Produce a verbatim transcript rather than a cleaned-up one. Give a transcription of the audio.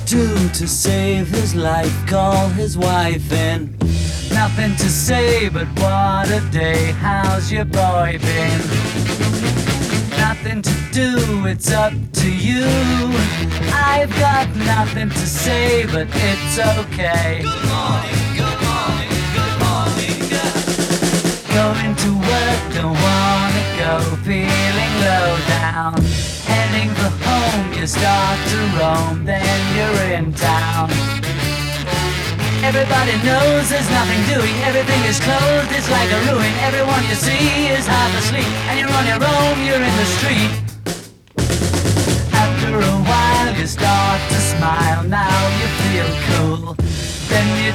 do to save his life? Call his wife in. Nothing to say, but what a day. How's your boy been? Nothing to do, it's up to you. I've got nothing to say, but it's okay. Good morning, good morning, good morning, girl. Going to work, don't wanna go. Feeling low down. Heading for home, you start to roam. Then you're in town. Everybody knows there's nothing doing. Everything is closed, it's like a ruin. Everyone you see is half asleep, and you're on your own, you're in the street. After a while you start to smile. Now you feel cool. Then you